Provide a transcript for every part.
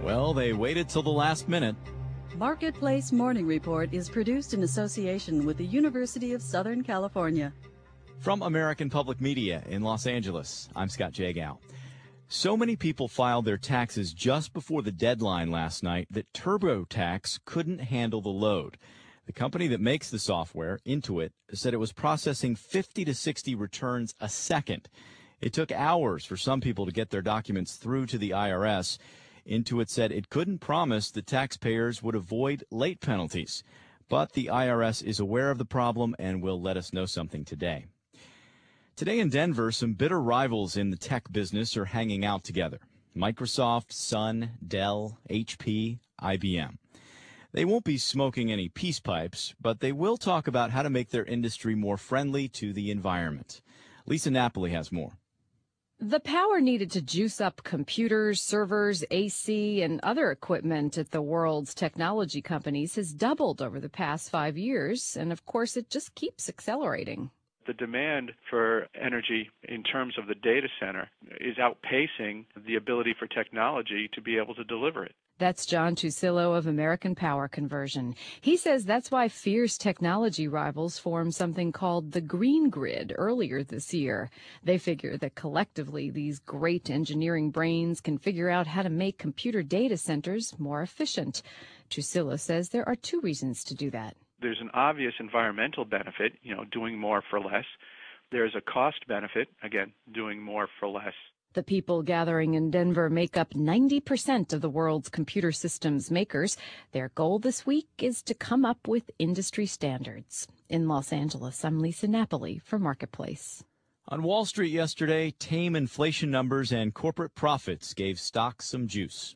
Well, they waited till the last minute. Marketplace Morning Report is produced in association with the University of Southern California. From American Public Media in Los Angeles, I'm Scott Jagow. So many people filed their taxes just before the deadline last night that TurboTax couldn't handle the load. The company that makes the software, Intuit, said it was processing 50 to 60 returns a second. It took hours for some people to get their documents through to the IRS. Intuit said it couldn't promise that taxpayers would avoid late penalties. But the IRS is aware of the problem and will let us know something today. Today in Denver, some bitter rivals in the tech business are hanging out together. Microsoft, Sun, Dell, HP, IBM. They won't be smoking any peace pipes, but they will talk about how to make their industry more friendly to the environment. Lisa Napoli has more. The power needed to juice up computers, servers, AC, and other equipment at the world's technology companies has doubled over the past 5 years, and of course it just keeps accelerating. The demand for energy in terms of the data center is outpacing the ability for technology to be able to deliver it. That's John Tusillo of American Power Conversion. He says that's why fierce technology rivals formed something called the Green Grid earlier this year. They figure that collectively these great engineering brains can figure out how to make computer data centers more efficient. Tusillo says there are two reasons to do that. There's an obvious environmental benefit, doing more for less. There's a cost benefit, again, doing more for less. The people gathering in Denver make up 90% of the world's computer systems makers. Their goal this week is to come up with industry standards. In Los Angeles, I'm Lisa Napoli for Marketplace. On Wall Street yesterday, tame inflation numbers and corporate profits gave stocks some juice.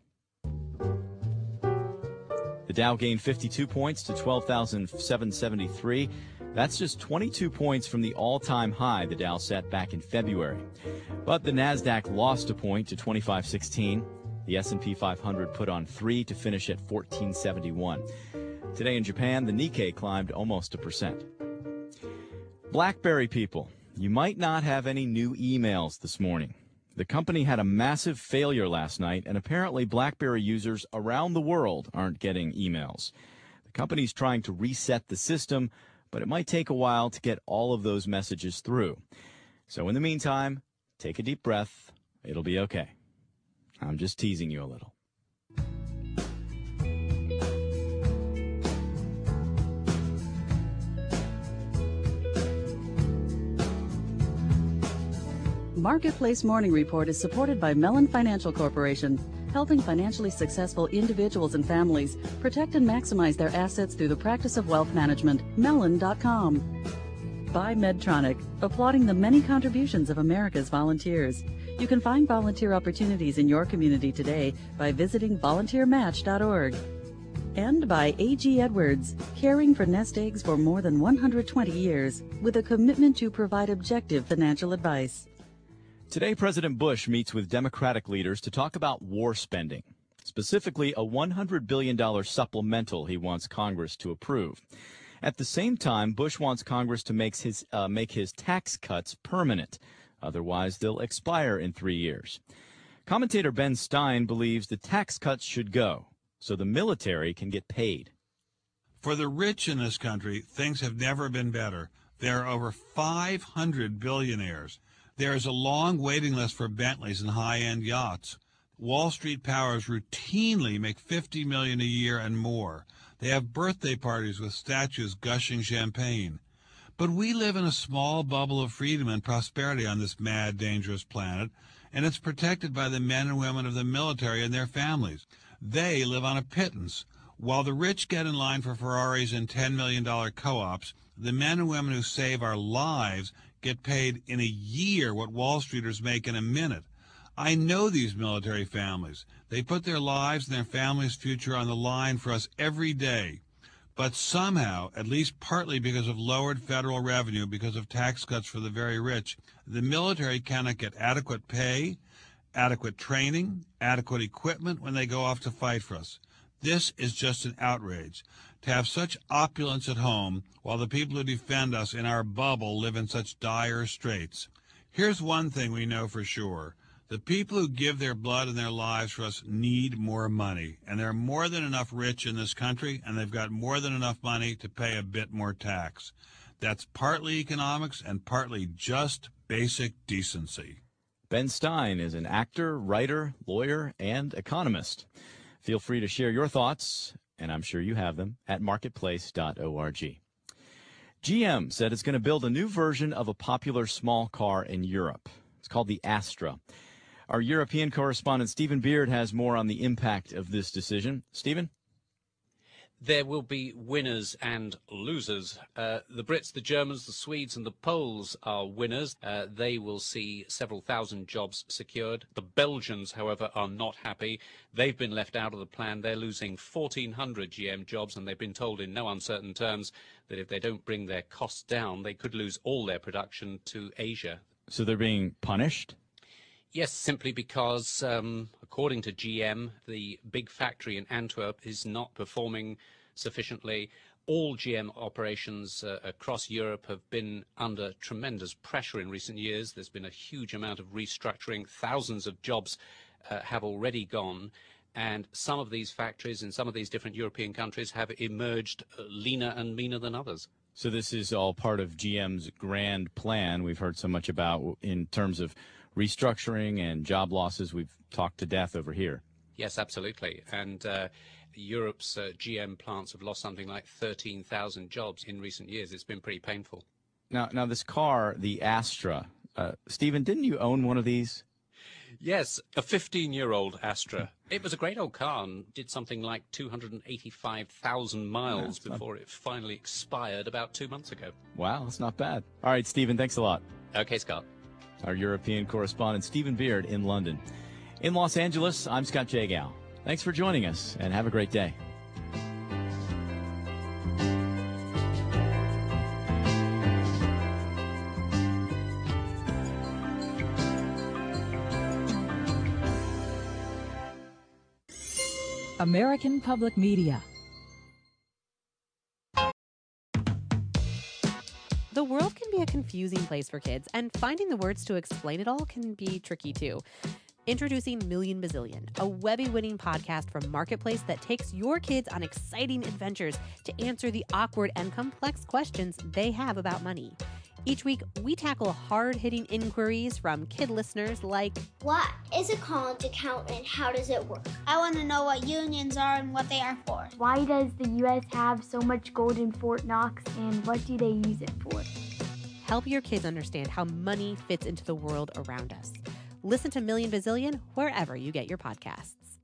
The Dow gained 52 points to 12,773. That's just 22 points from the all-time high the Dow set back in February. But the Nasdaq lost a point to 2516. The S&P 500 put on 3 to finish at 1471. Today in Japan, the Nikkei climbed almost 1%. BlackBerry people, you might not have any new emails this morning. The company had a massive failure last night, and apparently BlackBerry users around the world aren't getting emails. The company's trying to reset the system, but it might take a while to get all of those messages through. So in the meantime, take a deep breath. It'll be okay. I'm just teasing you a little. Marketplace Morning Report is supported by Mellon Financial Corporation, helping financially successful individuals and families protect and maximize their assets through the practice of wealth management. Mellon.com. By Medtronic, applauding the many contributions of America's volunteers. You can find volunteer opportunities in your community today by visiting volunteermatch.org. And by A.G. Edwards, caring for nest eggs for more than 120 years, with a commitment to provide objective financial advice. Today, President Bush meets with Democratic leaders to talk about war spending, specifically a $100 billion supplemental he wants Congress to approve. At the same time, Bush wants Congress to make his tax cuts permanent. Otherwise, they'll expire in 3 years. Commentator Ben Stein believes the tax cuts should go so the military can get paid. For the rich in this country, things have never been better. There are over 500 billionaires. There is a long waiting list for Bentleys and high-end yachts. Wall Street powers routinely make $50 million a year and more. They have birthday parties with statues gushing champagne. But we live in a small bubble of freedom and prosperity on this mad, dangerous planet, and it's protected by the men and women of the military and their families. They live on a pittance. While the rich get in line for Ferraris and $10 million co-ops, the men and women who save our lives get paid in a year what Wall Streeters make in a minute. I know these military families. They put their lives and their families' future on the line for us every day. But somehow, at least partly because of lowered federal revenue, because of tax cuts for the very rich, the military cannot get adequate pay, adequate training, adequate equipment when they go off to fight for us. This is just an outrage. To have such opulence at home while the people who defend us in our bubble live in such dire straits. Here's one thing we know for sure. The people who give their blood and their lives for us need more money, and there are more than enough rich in this country, and they've got more than enough money to pay a bit more tax. That's partly economics and partly just basic decency. Ben Stein is an actor, writer, lawyer, and economist. Feel free to share your thoughts, and I'm sure you have them, at marketplace.org. GM said it's going to build a new version of a popular small car in Europe. It's called the Astra. Our European correspondent Stephen Beard has more on the impact of this decision. Stephen? There will be winners and losers. The Brits, the Germans, the Swedes and the Poles are winners. They will see several thousand jobs secured. The Belgians, however, are not happy. They've been left out of the plan. They're losing 1,400 GM jobs, and they've been told in no uncertain terms that if they don't bring their costs down, they could lose all their production to Asia. So they're being punished? Yes, simply because, according to GM, the big factory in Antwerp is not performing sufficiently. All GM operations across Europe have been under tremendous pressure in recent years. There's been a huge amount of restructuring. Thousands of jobs have already gone. And some of these factories in some of these different European countries have emerged leaner and meaner than others. So this is all part of GM's grand plan we've heard so much about in terms of restructuring and job losses. We've talked to death over here. Yes, absolutely. And Europe's GM plants have lost something like 13,000 jobs in recent years. It's been pretty painful. Now this car, the Astra, Stephen, didn't you own one of these? Yes, a 15-year-old Astra. It was a great old car and did something like 285,000 miles before it finally expired about 2 months ago. Wow, that's not bad. All right, Stephen, thanks a lot. Okay, Scott. Our European correspondent, Stephen Beard, in London. In Los Angeles, I'm Scott Jagow. Thanks for joining us, and have a great day. American Public Media. The world can be a confusing place for kids, and finding the words to explain it all can be tricky too. Introducing Million Bazillion, a Webby-winning podcast from Marketplace that takes your kids on exciting adventures to answer the awkward and complex questions they have about money. Each week, we tackle hard-hitting inquiries from kid listeners like, what is a college account and how does it work? I want to know what unions are and what they are for. Why does the U.S. have so much gold in Fort Knox and what do they use it for? Help your kids understand how money fits into the world around us. Listen to Million Bazillion wherever you get your podcasts.